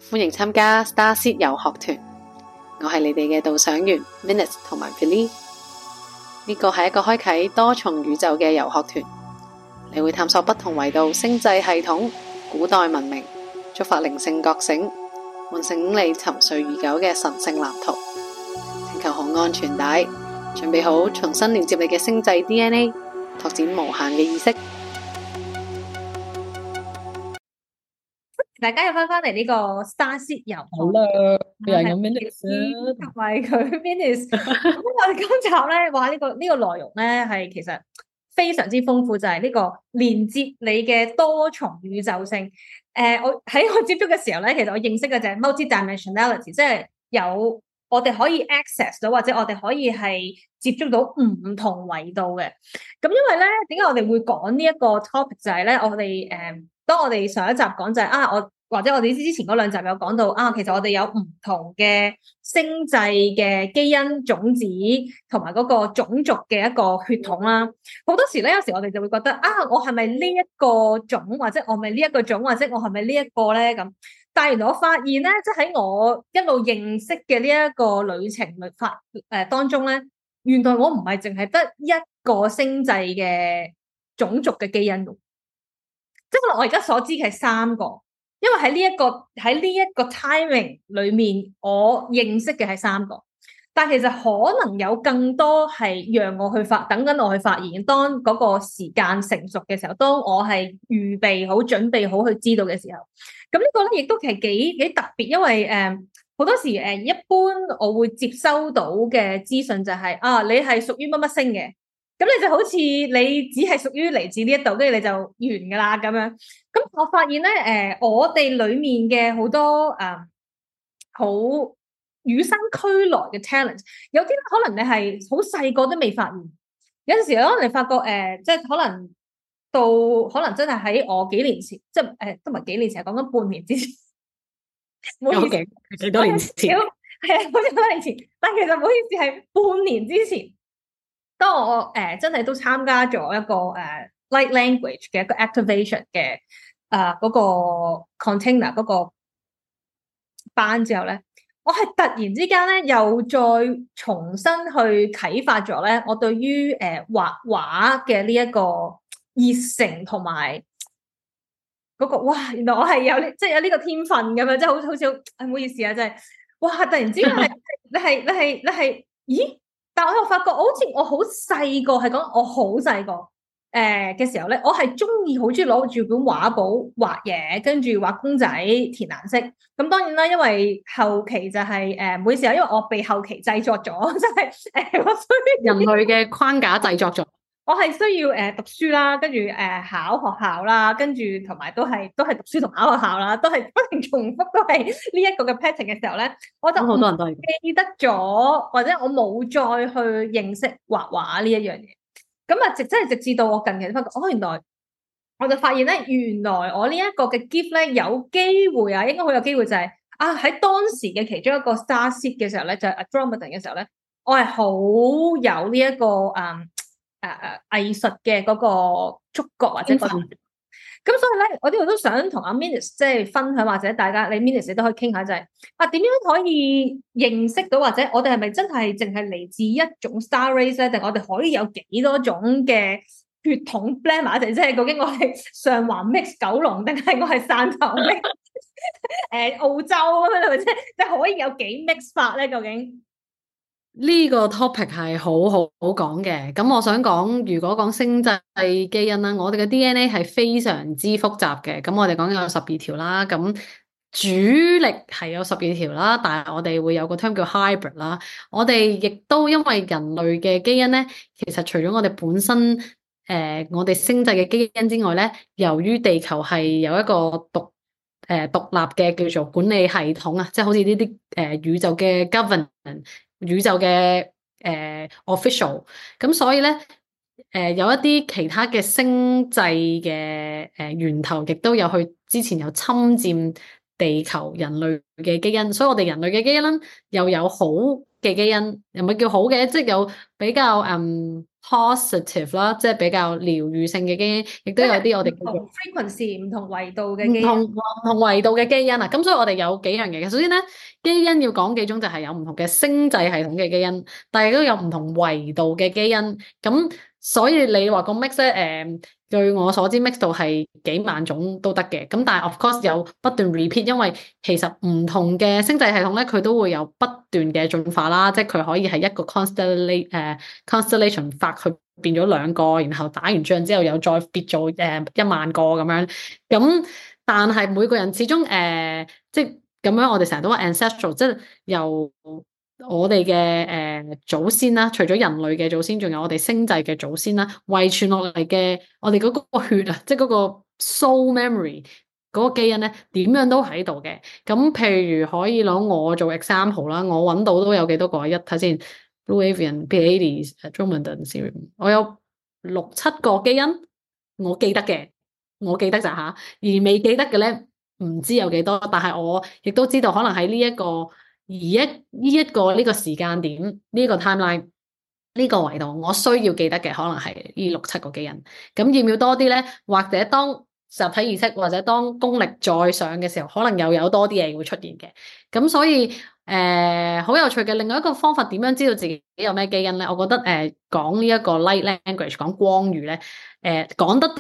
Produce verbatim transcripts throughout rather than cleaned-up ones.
歡迎參加 Starseed 遊學團，我係你哋嘅導賞員 Minutes 同埋 Philly。呢個係一個開啟多重宇宙嘅遊學團，你會探索不同維度星際系統、古代文明，觸發靈性覺醒，喚醒你沉睡已久嘅神聖藍圖。請求好安全帶，準備好重新連接你嘅星際 D N A， 拓展無限嘅意識。 大家又翻返嚟呢個 Starseed 遊學， 好啦，又係咁 Minutes 同埋佢 Minutes。咁我哋今集咧話呢、這個呢、這個內容咧係其實非常之豐富，就係、是、呢個連接你嘅多重宇宙性。誒、呃，我喺我接觸嘅時候咧，其實我認識嘅就係 multi-dimensionality，即係有我哋可以 access 到，或者我哋可以係接觸到唔同維度嘅。咁因為咧，點解我哋會講呢一個 topic 就係咧，我哋誒。呃當我哋上一集講就係、是、啊，我或者我哋之前嗰兩集有講到啊，其實我哋有唔同嘅星際嘅基因種子同埋嗰個種族嘅一個血統啦。好多時咧，有時我哋就會覺得啊，我係咪呢一個種，或者我係咪呢一個種，或者我係咪呢一個咧咁？但係原來我發現咧，即係喺我一路認識嘅呢一個旅程旅法誒當中咧，原來我唔係淨係得一個星際嘅種族嘅基因。即係我而家所知嘅係三個，因為喺呢一個喺呢一個 timing 裏面，我認識嘅係三個，但其實可能有更多係讓我去發，等緊我去發現。當嗰個時間成熟嘅時候，當我係預備好、準備好去知道嘅時候，咁呢個咧亦都其實幾幾特別，因為誒好、呃、多時誒、呃、一般我會接收到嘅資訊就係、是、啊，你係屬於乜乜星嘅。咁你就好似你只係屬於嚟自呢一度，跟住你就完噶啦咁樣。咁我發現咧，誒、呃，我哋裏面嘅好多誒，好、呃、與生俱來嘅 talent， 有啲可能你係好細個都未發現，有陣時可能你發覺誒、呃，即係可能到可能真係喺我幾年前，即係誒、呃，都唔係幾年前，講緊半年之前， 冇幾幾多年前， 係啊，好似多年前，但其實唔好意思，係半年之前。當我誒、呃、真係都參加咗一個誒、呃、light language 嘅一個 activation 嘅誒嗰個 container 嗰個班之後咧，我係突然之間咧又再重新去啟發咗咧我對於誒、呃、畫畫嘅呢一個熱誠同埋嗰個哇，原來我係有呢即係有呢個天分咁樣，即係好好少唔好意思啊，真係哇！突然之間係你係你係你係咦？但我又發覺，好似我好細個，係講我好細個誒嘅時候咧，我係中意好中意攞住本畫簿畫嘢，跟住畫公仔填顏色。咁當然啦，因為後期就係、是、誒，唔好意思啊，因為我被後期製作咗，即係誒，我需要人類嘅框架製作咗。 我係需要誒、呃、讀書啦，跟住誒考學校啦，跟住同埋都係都係讀書同考學校啦，都係不停重複，都係呢一個嘅 pattern 嘅時候咧，我就好多人都記得咗，或者我冇再去認識畫畫呢一樣嘢。咁啊，直真係直至到我近期發覺，哦，原來我就發現咧，原來我呢一個嘅 gift 咧，有機會啊，應該好有機會就係、是、啊喺當時嘅其中一個 Starseed 嘅時候咧，就係、是、Andromeda 嘅時候咧，我係好有呢、這、一個嗯。誒誒，藝術嘅嗰個觸覺或者嗰、那個，咁所以咧，我呢度都想同阿 Minutes 即係分享，或者大家你 Minutes 你都可以傾下，就係、是、啊點樣可以認識到，或者我哋係咪真係淨係嚟自一種 star race 咧？定我哋可以有幾多種嘅血統 blend 埋一齊？即係究竟我係上環 mix 九龍，定係我係汕頭 mix 誒澳洲咁樣，係咪即係即係可以有幾 mix 法咧？究竟？ 呢個 topic 係好好好講嘅，咁我想講，如果講星際基因啦，我哋嘅 D N A 係非常之複雜嘅，咁我哋講有十二條啦，咁主力係有十二條啦，但係我哋會有個 term 叫 hybrid 啦，我哋亦都因為人類嘅基因咧，其實除咗我哋本身誒、呃、我哋星際嘅基因之外咧，由於地球係有一個獨誒獨立嘅叫做管理系統啊，即係好似呢啲誒宇宙嘅 governance。宇宙嘅誒、呃、official，咁所以咧誒、呃、有一啲其他嘅星際嘅誒源頭，亦都有去之前有侵佔地球人類嘅基因，所以我哋人類嘅基因又有好嘅基因，又唔係叫好嘅，即係有比較嗯 positive 啦，即係比較療愈性嘅基因，亦都有啲我哋叫做唔同 frequency 唔同維度嘅基因。 唔同唔同維度嘅基因啊。咁所以我哋有幾樣嘢嘅。首先咧，基因要講幾種就係有唔同嘅星際系統嘅基因，但係都有唔同維度嘅基因。咁所以你話個 mix 咧，誒、呃，據我所知 mix 到係幾萬種都得嘅。咁但係 of course 有不斷 repeat，因為其實唔同嘅星際系統咧，佢都會有不斷嘅進化啦，即係佢可以係一個 constellation 誒 constellation 發去變咗兩個，然後打完仗之後又再變做誒、呃、一萬個咁樣。咁但係每個人始終誒、呃，即係咁樣，我哋成日都話 ancestral，即係由我哋嘅誒祖先啦，除咗人類嘅祖先，仲有我哋星際嘅祖先啦，遺傳落嚟嘅我哋嗰個血啊，即係嗰個 soul memory 嗰個基因咧，點樣都喺度嘅。咁譬如可以攞我做 example 啦，我揾到都有幾多個？一睇先 Blue Avian、Pleiades、Andromedan Serum，我有六七個基因，我記得嘅。我記得咋吓，而未記得嘅咧，唔知有幾多，但係我亦都知道，可能喺呢一個而一呢一個呢個時間點呢、呢個 timeline 呢個維度，我需要記得嘅可能係呢六七個基因。咁要唔要多啲咧？或者當集體意識或者當功力再上嘅時候，可能又有多啲嘢會出現嘅。咁所以誒好、呃、有趣嘅。另外一個方法點樣知道自己有咩基因咧？我覺得誒、呃、講呢一個 light language 講光語咧，誒、呃、講得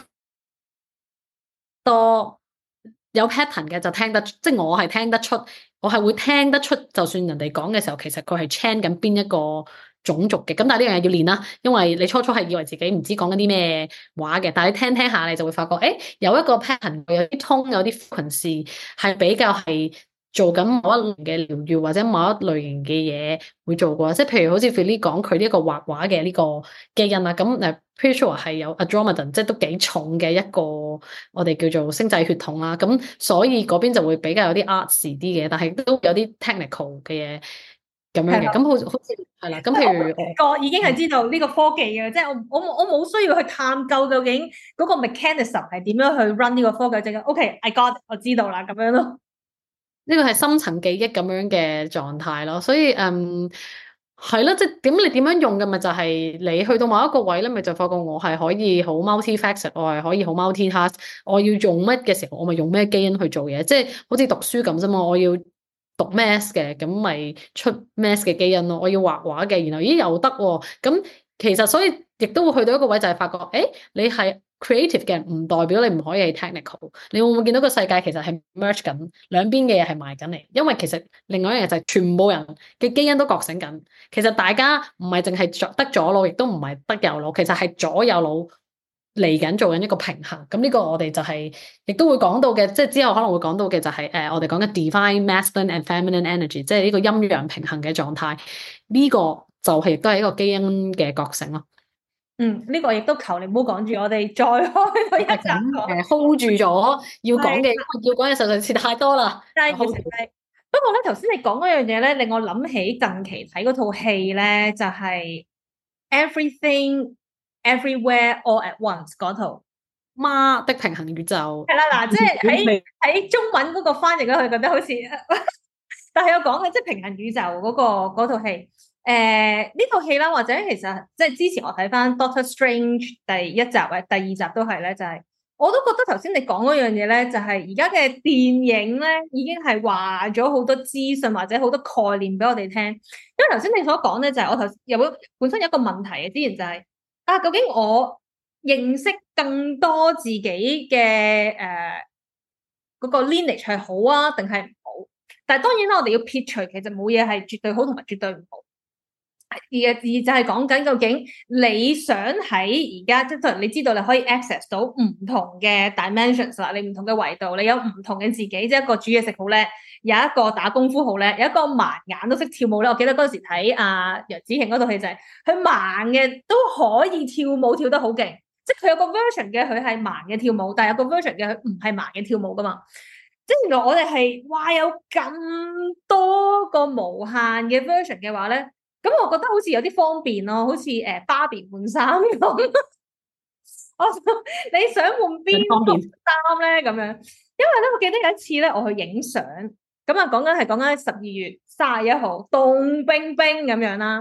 多有 pattern 嘅就聽得，即係我係聽得出，我係會聽得出，就算人哋講嘅時候，其實佢係 chant 緊邊一個種族嘅。咁但係呢樣嘢要練啦，因為你初初係以為自己唔知講緊啲咩話嘅，但係你聽聽下，你就會發覺，誒有一個 pattern，有啲 tone，有啲 frequency 係比較係做緊某一類嘅療愈或者某一類型嘅嘢會做過，即係譬如好似 Philly 講佢呢一個畫畫嘅呢個基因啦，咁誒 pretty sure 係有 Andromedan，即係都幾重嘅一個我哋叫做星際血統啦，咁所以嗰邊就會比較有啲 arts 啲嘅，但係都有啲 technical 嘅嘢咁樣嘅，咁好好似係啦，咁譬如我已經係知道呢個科技嘅，即係我我我冇需要去探究究竟嗰個 mechanism 係點樣去 run 呢個科技，即係 OK，I got，我知道啦咁樣咯。 呢個係深層記憶咁樣嘅狀態咯，所以嗯係咯，即係點你點樣用嘅咪就係你去到某一個位咧，咪就發覺我係可以好 multi-facet，我係可以好 multi-task，我要用乜嘅時候，我咪用咩基因去做嘢，即係好似讀書咁啫嘛，我要讀 math 嘅，咁咪出 math 嘅基因咯，我要畫畫嘅，然後咦又得喎，咁其實所以亦都會去到一個位就係發覺，誒你係 creative 嘅人唔代表你唔可以係 technical，你會唔會見到個世界其實係 merge 緊兩邊嘅嘢係埋緊嚟？因為其實另外一樣嘢就係全部人嘅基因都覺醒緊，其實大家唔係淨係得左腦，亦都唔係得右腦，其實係左右腦嚟緊做緊一個平衡。咁呢個我哋就係、是、亦都會講到嘅，即係之後可能會講到嘅就係、是、誒、呃、我哋講嘅 divine masculine and feminine energy，即係呢個陰陽平衡嘅狀態。呢、這個就係亦都係一個基因嘅覺醒咯。 嗯，呢、這個亦都求你唔好講住，我哋再開多一集講。 誒 hold 住咗要講嘅，要講嘅實在是太多啦。 但係其實係不過咧，頭先你講嗰樣嘢咧，令我諗起近期睇嗰套戲咧，就係、是、Everything Everywhere All at Once 嗰套媽的平衡宇宙。 係啦，嗱，即係喺喺中文嗰個翻譯咧，佢覺得好似，但係我講嘅即係平衡宇宙嗰、那個嗰套戲。誒呢套戲啦，或者其實即係之前我睇翻 Doctor Strange 第一集或者第二集都係咧，就係、是、我都覺得頭先你講嗰樣嘢咧，就係而家嘅電影咧已經係話咗好多資訊或者好多概念俾我哋聽。因為頭先你所講咧，就係、是、我頭有本身有一個問題嘅，之前就係、是、啊，究竟我認識更多自己嘅誒嗰個 lineage 係好啊，定係唔好？但係當然啦，我哋要撇除其實冇嘢係絕對好同埋絕對唔好。而而就係講緊究竟你想喺而家即係你知道你可以 access 到唔同嘅 dimensions 啦，你唔同嘅維度，你有唔同嘅自己，即係一個煮嘢食好叻，有一個打功夫好叻，有一個盲眼都識跳舞咧。我記得嗰陣時睇阿楊紫瓊嗰套戲就係佢盲嘅都可以跳舞跳得好勁，即係佢有個 version 嘅佢係盲嘅跳舞，但係有個 version 嘅佢唔係盲嘅跳舞噶嘛。即係原來我哋係哇有咁多個無限嘅 version 嘅話咧。咁我覺得好似有啲方便咯，好似誒芭比換衫咁。我你想換邊套衫咧？咁樣，因為咧，我記得有一次咧，我去影相，咁啊講緊係講緊十二月三十一號，凍冰冰咁樣啦。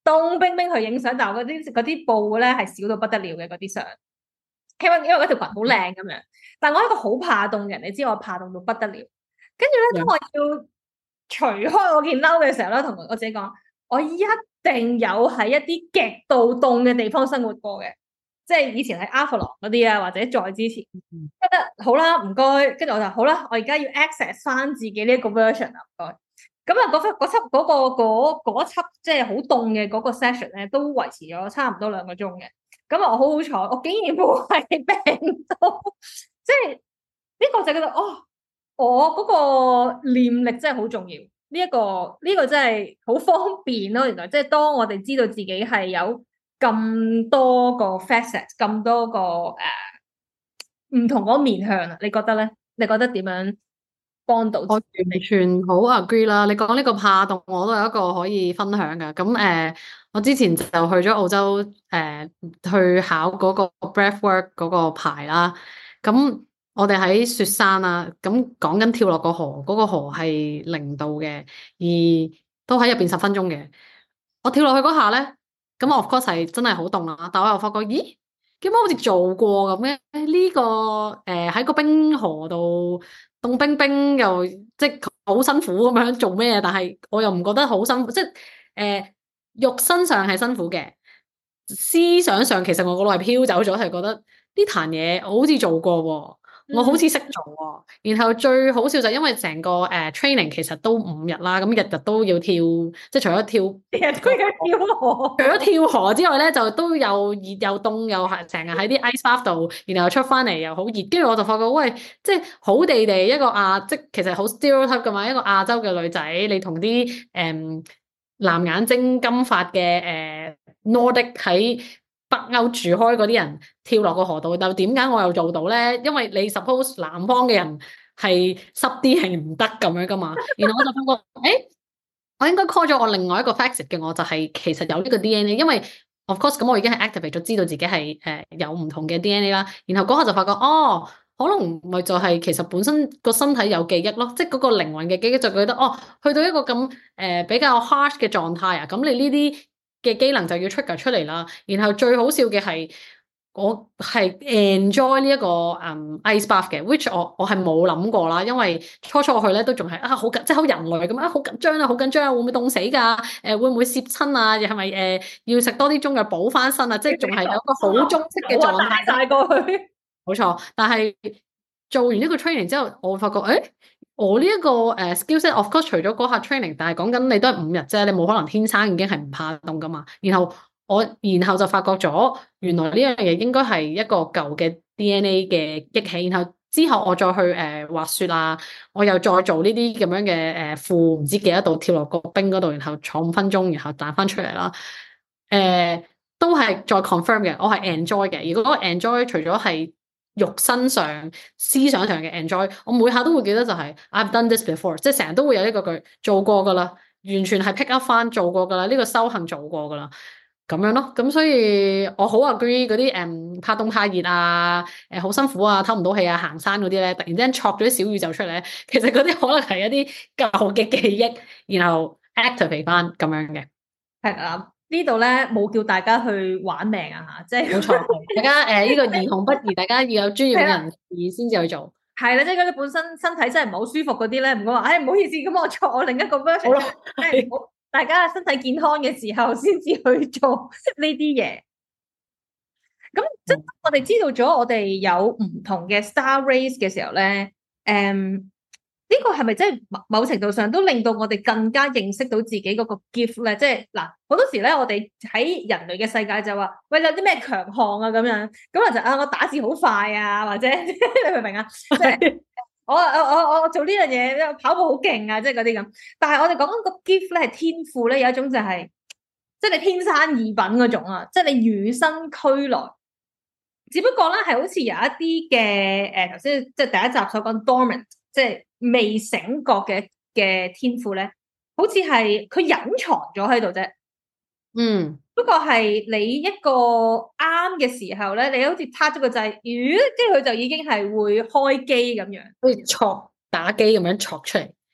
凍冰冰去影相，但係嗰啲嗰啲布咧係少到不得了嘅嗰啲相，因為因為嗰條裙好靚咁樣。但我係一個好怕凍嘅人，你知我怕凍到不得了。跟住咧，當我要除開我件褸嘅時候咧，同我自己講，我一定有喺一啲極度凍嘅地方生活過嘅。即係以前喺阿佛羅嗰啲啊，或者再之前，覺得好啦，唔該。跟住我就好啦，我而家要 access 翻自己呢一個 version 啊，唔該。咁啊，嗰輯嗰輯嗰個嗰嗰輯即係好凍嘅嗰個 session 咧，都維持咗差唔多兩個鐘嘅。咁啊，我好好彩，我竟然冇係病到，即係呢個就覺得哦，我嗰個念力真係好重要。呢一個呢個真係好方便咯。原來即係當我哋知道自己係有咁多個 facet，咁多個誒唔同嗰面向啊，你覺得咧？你覺得點樣幫到？ 我完全好 agree 啦！你講呢個怕凍，我都有一個可以分享㗎。咁誒、呃，我之前就去咗澳洲誒、呃，去考嗰個 breathwork 嗰個牌啦。咁我哋喺雪山啊，咁講緊跳落個河，嗰、嗰個河係零度嘅，而都喺入邊十分鐘嘅。我跳落去嗰下咧，咁我 of course 係真係好凍啦，但我又發覺，咦？點解好似做過咁嘅？呢、這個誒喺、呃、個冰河度凍冰冰又即係好辛苦咁樣做咩？但係我又唔覺得好辛苦，即係誒、呃、肉身上係辛苦嘅，思想上其實我個腦係飄走咗，係覺得呢壇嘢我好似做過喎。我好似識做喎，然後最好笑就係因為成個誒、呃、training 其實都五日啦，咁日日都要跳，即係除咗跳， 日日都要跳河， 除咗跳河之外咧，就都有熱又凍又係成日喺啲 ice bath 度，然後出翻嚟又好熱，跟住我就發覺，喂，即係好地地一個亞，即其實好 stereotype 噶嘛，一個亞洲嘅女仔，你同啲誒藍眼睛金髮嘅誒、呃、Nordic 喺北歐住開嗰啲人跳落個河度，但點解我又做到咧？因為你 suppose 南方嘅人係濕啲係唔得咁樣噶嘛。然後我就發覺，誒，我應該 call 咗我另外一個 facet 嘅我，就係其實有呢個 D N A，因為 of course 咁我已經係 activate 咗，知道自己係誒、呃、有唔同嘅 D N A 啦。然後嗰下就發覺，哦，可能咪就係其實本身個身體有記憶咯，即係嗰個靈魂嘅記憶就覺得，哦，去到一個咁誒、呃、比較 harsh 嘅狀態啊，咁你呢啲嘅機能就要 trigger 出嚟啦，然後最好笑嘅係我係 enjoy 呢一個嗯 ice bath 嘅 which 我我係冇諗過啦，因為初初我去咧都仲係啊好緊，即係好人類咁啊，好緊張啊，好緊張啊，會唔會凍死㗎？誒、呃、會唔會攝親啊？又係咪誒要食多啲中藥補翻身啊？即係仲係有一個好中式嘅狀態。 大過去， 冇錯，但係做完呢個 training 之後，我會發覺誒。我呢、這、一個誒、uh, skillset，of course 除咗嗰下 training，但係講緊你都係五日啫，你冇可能天生已經係唔怕凍噶嘛。然後我然後就發覺咗，原來呢樣嘢應該係一個舊嘅 D N A 嘅激起。然後之後我再去誒、呃、滑雪啊，我又再做呢啲咁樣嘅誒負唔知幾多度跳落個冰嗰度，然後坐五分鐘，然後彈翻出嚟啦。誒、呃、都係再 confirm 嘅，我係 enjoy 嘅。如果我 enjoy 除咗係肉身上、思想上嘅 enjoy，我每下都會記得就係、是、I've done this before，即係成日都會有呢個句做過噶啦，完全係 pick up 翻做過噶啦，呢、這個修行做過噶啦，咁樣咯。咁所以我好 agree 嗰啲誒怕凍怕熱啊，誒、呃、好辛苦啊，唞唔到氣啊，行山嗰啲咧，突然之間戳咗啲小宇宙出嚟咧，其實嗰啲可能係一啲舊嘅記憶，然後 activate 翻咁樣嘅。 係啊。呢度咧冇叫大家去玩命啊嚇，即係冇錯，大家誒呢、呃這個兒童不宜，大家要有專業嘅人士先至去做。 係啦，即係嗰啲本身身體真係唔係好舒服嗰啲咧，唔好話，唉唔好意思，咁我作我另一個 version， 好啦， 即係好大家身體健康嘅時候先至去做呢啲嘢。咁即係我哋知道咗，我哋有唔同嘅 star race 嘅時候咧，誒、嗯。呢個係咪真係某某程度上都令到我哋更加認識到自己嗰個 gift 咧？即係嗱，好多時咧，我哋喺人類嘅世界就話，喂，你有啲咩強項啊？咁樣咁啊就啊，我打字好快啊，或者你明唔明啊？即係我我我我做呢樣嘢，跑步好勁啊，即係嗰啲咁。但係我哋講緊個 gift 咧係天賦咧，有一種就係即係你天生異稟嗰種啊，即係你與生俱來。只不過咧係好似有一啲嘅誒頭先即係第一集所講 dormant，即係未醒覺嘅嘅天賦咧，好似係佢隱藏咗喺度啫。 嗯， 不過係你一個啱嘅時候咧，你好似撻咗個掣，咦，跟住佢就已經係會開機咁樣， 好似戳打機咁樣戳出嚟。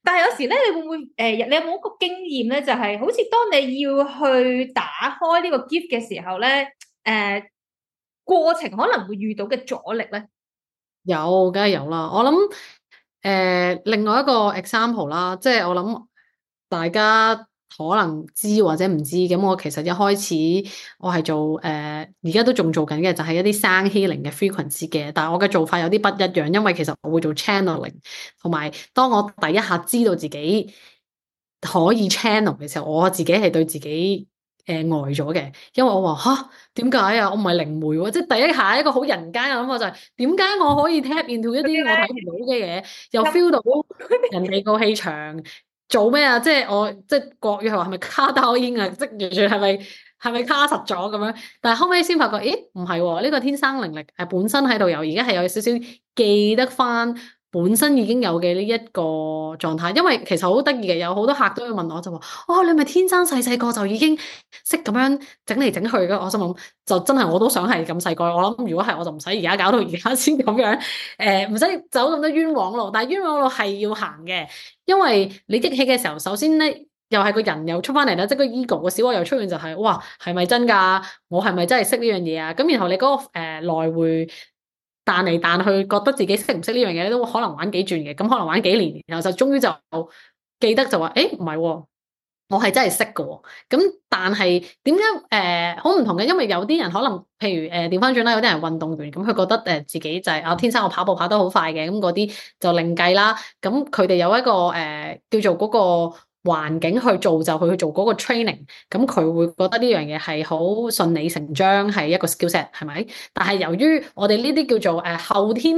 但係有時咧，你會唔會誒、呃？你有冇一個經驗咧？就係、是、好似當你要去打開呢個 gift 嘅時候咧，誒、呃、過程可能會遇到嘅阻力咧？ 有，梗係有啦。我諗誒、呃，另外一個 example 啦，即係我諗大家可能知或者唔知。咁我其實一開始我係做誒，而、呃、家都仲做緊嘅，就係、是、一啲 sound healing 嘅 frequency 嘅。但係我嘅做法有啲不一樣，因為其實我會做 channeling，同埋當我第一下知道自己可以 channel 嘅時候，我自己係對自己誒、呃、呆咗嘅，因為我話吓，點解啊？我唔係靈媒喎，即係第一下一個好人間嘅諗法就係點解我可以 tap into 一啲我睇唔到嘅嘢，又 feel 到人哋個氣場，做咩啊？即係我即係國語係話係咪卡兜煙啊？即係完全係咪係咪卡實咗咁樣？但係後尾先發覺，咦唔係喎，呢個天生靈力係本身喺度有，而家係有少少記得翻。本身已經有嘅呢一個狀態，因為其實好得意嘅，有好多客都會問我，就話：哦，你咪天生細細個就已經識咁樣整嚟整去嘅？我心諗就真係我都想係咁細個。我諗如果係，我就唔使而家搞到而家先咁樣，誒唔使走咁多冤枉路。但係冤枉路係要行嘅，因為你激氣嘅時候，首先咧又係個人又出翻嚟啦，即係個 ego 個小我又出現就係、是：哇，係咪真㗎？我係咪真係識呢樣嘢啊？咁然後你嗰、那個誒、呃、來回。彈嚟彈去，覺得自己識唔識呢樣嘢都可能玩幾轉嘅，咁可能玩幾年，然後就終於就記得就話，誒唔係喎，我係真係識嘅喎。咁但係點解誒好唔同嘅？因為有啲人可能，譬如誒調翻轉啦，有啲人運動員咁，佢覺得誒、呃、自己就係、是、啊天生我跑步跑得好快嘅，咁嗰啲就另計啦。咁佢哋有一個誒、呃、叫做嗰、那個。環境去造就佢去做嗰個 training，咁佢會覺得呢樣嘢係好順理成章，係一個 skill set，係咪？但係由於我哋呢啲叫做誒、呃、後天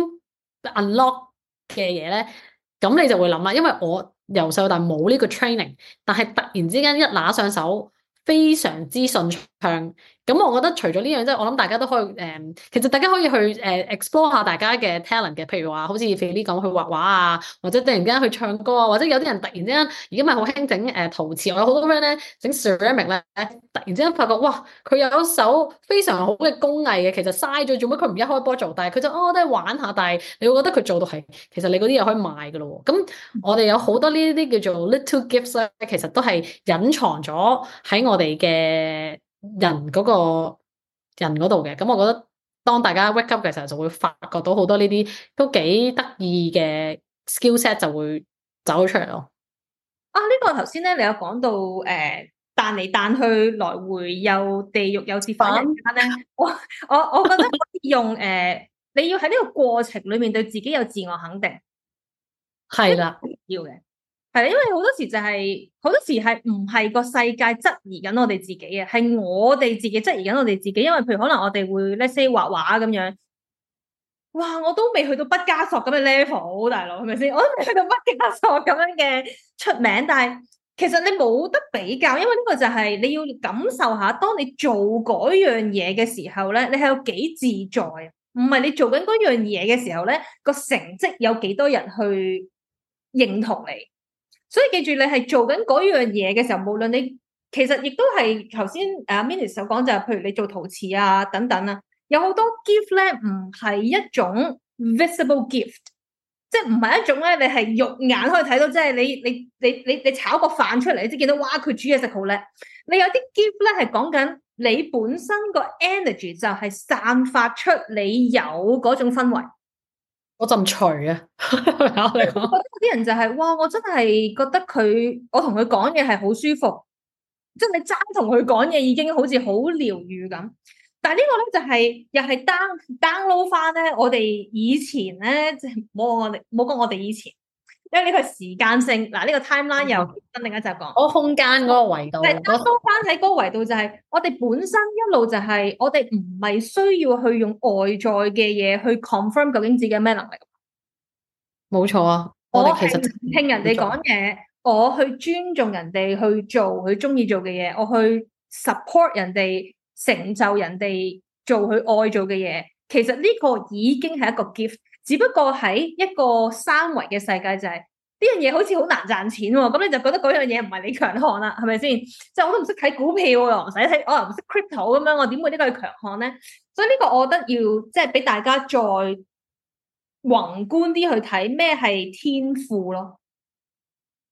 unlock 嘅嘢咧，咁你就會諗啦，因為我由細到大冇呢個 training，但係突然之間一拿上手，非常之順暢。咁我覺得除咗呢樣，即係我諗大家都可以誒、呃，其實大家可以去誒、呃、explore 下大家嘅 talent 嘅，譬如話好似 Felice 咁去畫畫啊，或者突然間去唱歌啊，或者有啲人突然之間而家咪好興整誒陶瓷，我有好多 friend 咧整 ceramic 咧，突然之間發覺哇，佢有一手非常好嘅工藝嘅，其實嘥咗做乜？佢唔一開波做，但係佢就哦都係玩下，但係你會覺得佢做到係，其實你嗰啲嘢可以賣噶咯喎。咁我哋有好多呢啲叫做 little gifts 咧，其實都係隱藏咗喺我哋嘅人嗰個人嗰度嘅。咁我覺得當大家 wake up 嘅時候，就會發覺到好多呢啲都幾得意嘅 skill set 就會走咗出嚟咯。 啊，呢、這個頭先咧，你有講到誒彈嚟彈去，來回又地獄又折返人間咧。我我我覺得可以用誒、呃，你要喺呢個過程裏面對自己有自我肯定， 係啦， 要嘅。係啦，因為好多時就係、是、好多時係唔係個世界質疑緊我哋自己嘅，係我哋自己質疑緊我哋自己。因為譬如可能我哋會 let's say 畫畫咁樣，哇！我都未去到畢加索咁嘅 level，大佬係咪先？我都未去到畢加索咁樣嘅出名，但係其實你冇得比較，因為呢個就係你要感受下，當你做嗰樣嘢嘅時候咧，你係有幾自在啊？唔係你做緊嗰樣嘢嘅時候咧，個成績有幾多人去認同你？所以記住，你係做緊嗰樣嘢嘅時候，無論你其實亦都係頭先誒 Minnie 所講就係，譬如你做陶瓷啊等等啊，有好多 gift 咧唔係一種 visible gift，即係唔係一種咧你係肉眼可以睇到，即係你你你你你炒個飯出嚟，即係見到哇佢煮嘢食好叻。你有啲 gift 咧係講緊你本身個 energy 就係散發出你有嗰種氛圍。 嗰陣除啊，我嚟講， 啲人就係、是、哇，我真係覺得佢，我同佢講嘢係好舒服，即係你齋同佢講嘢已經好似好療愈咁。但係呢個咧就係、是、又係 down download 翻咧，我哋以前咧即係冇我哋冇講我哋以前，因為呢個時間性嗱呢、這個 timeline 又分另一集講。 嗰空間嗰個維度， 但係 download 翻喺嗰個維度就係、是、我哋本身一路就係、是、我哋唔係需要去用外在嘅嘢去 confirm 究竟自己有咩能力。 冇錯啊！我哋其實聽人哋講嘢，我去尊重人哋去做佢中意做嘅嘢，我去 support 人哋成就人哋做佢愛做嘅嘢。其實呢個已經係一個 gift， 只不過喺一個三維嘅世界就係呢樣嘢好似好難賺錢喎。咁你就覺得嗰樣嘢唔係你強項啦，係咪先？即係我都唔識睇股票，又唔使睇，我又唔識 crypto 咁樣，我點會呢個係強項咧？所以呢個我覺得要即係俾大家再宏觀啲去睇咩係天賦咯。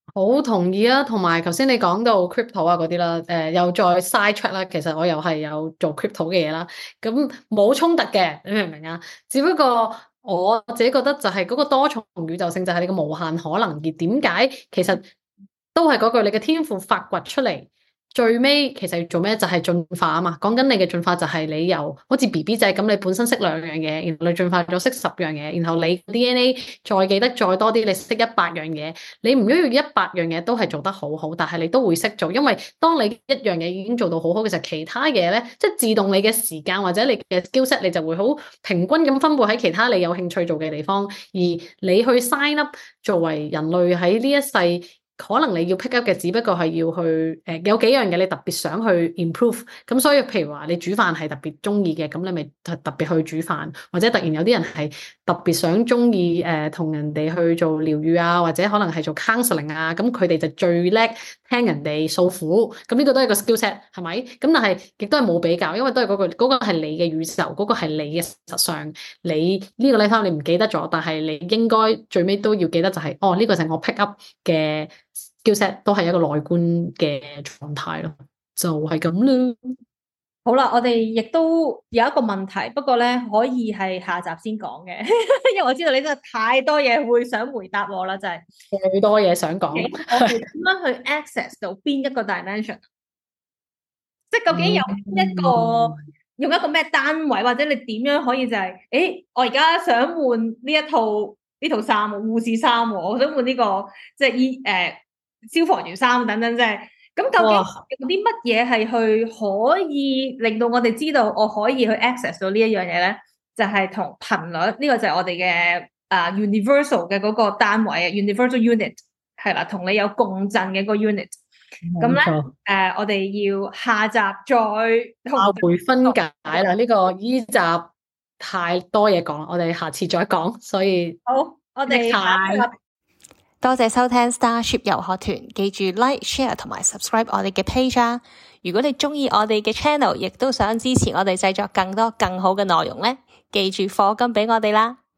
好同意啊，同埋頭先你講到 crypto 啊嗰啲啦，誒、呃、又再 side track 啦，其實我又係有做 crypto 嘅嘢啦，咁冇衝突嘅，你明唔明啊？只不過我自己覺得就係嗰個多重宇宙性就係你個無限可能，而點解其實都係嗰句你嘅天賦發掘出嚟。最尾其實要做咩？就係進化啊嘛！講緊你嘅進化就係你由好似 B B 仔咁，你本身識兩樣嘢，然後你進化咗識十樣嘢，然後你 D N A 再記得再多啲，你識一百樣嘢。你唔需要一百樣嘢都係做得好好，但係你都會識做，因為當你一樣嘢已經做到好好嘅時候，其他嘢咧，即係自動你嘅時間或者你嘅 skillset，你就會好平均咁分布喺其他你有興趣做嘅地方，而你去 sign up 作為人類喺呢一世。可能你要 pick up 嘅，只不過係要去誒、呃、有幾樣嘢你特別想去 improve，咁所以譬如話你煮飯係特別中意嘅，咁你咪特特別去煮飯，或者突然有啲人係特別想中意誒同人哋去做療愈啊，或者可能係做 counseling 啊，咁佢哋就最叻聽人哋訴苦，咁呢個都係個 skill set 係咪？咁但係亦都係冇比較，因為都係嗰、嗰個嗰、嗰個係你嘅宇宙，嗰、嗰個係你嘅實上，你呢、呢個 lifetime 你唔記得咗，但係你應該最尾都要記得就係、是，哦呢、呢個就係我 pick up 嘅。skillset 都係一個內觀嘅狀態咯，就係咁啦。 好啦，我哋亦都有一個問題，不過咧可以係下集先講嘅，因為我知道你真係太多嘢會想回答我啦，就係最多嘢想講。 我哋點樣去 access 到邊一個 dimension？即係究竟有一個、嗯、用一個咩單位，或者你點樣可以就係、是，誒，我而家想換呢一套呢套衫，護士衫，我想換呢、這個即係醫誒消防員衫等等，即係。咁究竟有啲乜嘢係去可以令到我哋知道我可以去 access 到呢一樣嘢咧？就係、是、同頻率呢、這個就係我哋嘅啊 universal 嘅嗰個單位啊 universal unit 係啦，同你有共振嘅個 unit。咁咧誒，我哋要下集再下回分解啦。呢、這個依集太多嘢講，我哋下次再講。所以好，我哋下集。 多謝收聽 Starship 遊學團，記住 Like、Share 同埋 Subscribe 我哋嘅 page 啊！如果你鍾意我哋嘅 channel，亦都想支持我哋製作更多更好嘅內容咧，記住課金俾我哋啦！